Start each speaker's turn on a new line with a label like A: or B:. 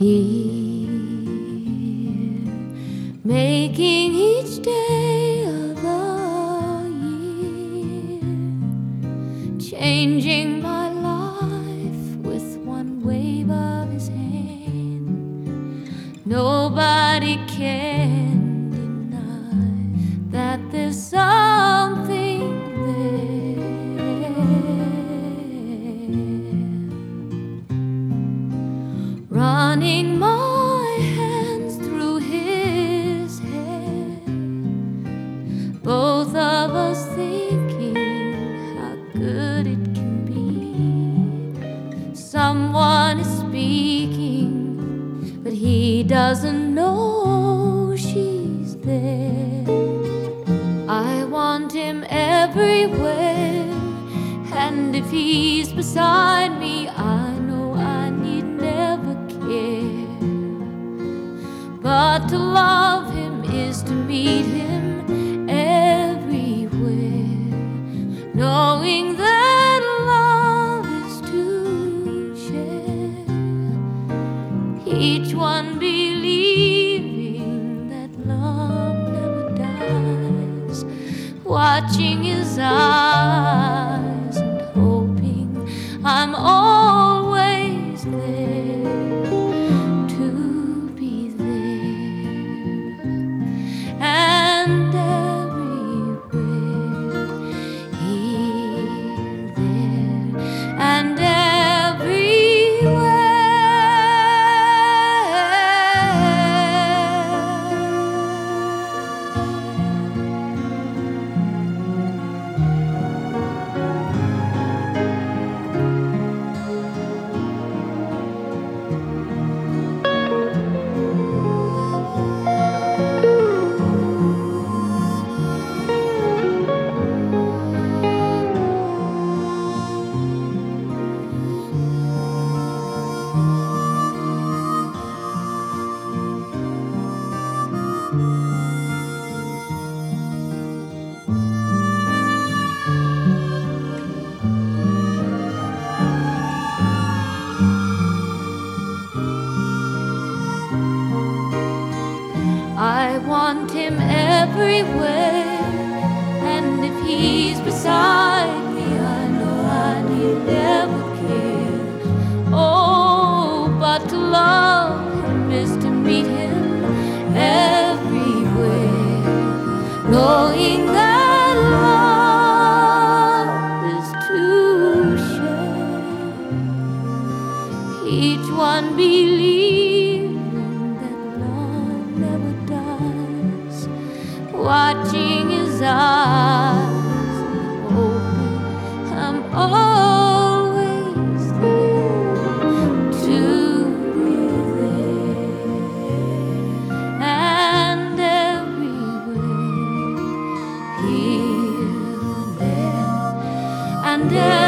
A: Here, making each day of the year, changing my life with one wave of his hand. Nobody can deny that there's something there. Running my hands through his hair, both of us thinking how good it can be. Someone is speaking, but he doesn't know she's there. I want him everywhere, and if he's beside me, I know I need never care. But to love him is to meet him everywhere, knowing that love is to share, each one believing that love never dies, watching his eyes and hoping I'm always there to be there. And everywhere, here, there, and I want him everywhere, and if he's beside me, I know I need never care. Oh, but to love him is to meet him everywhere, knowing that love is to share, each one believing that love never dies, watching his eyes, hoping I'm always there to be there. And everywhere, here, there, and everywhere.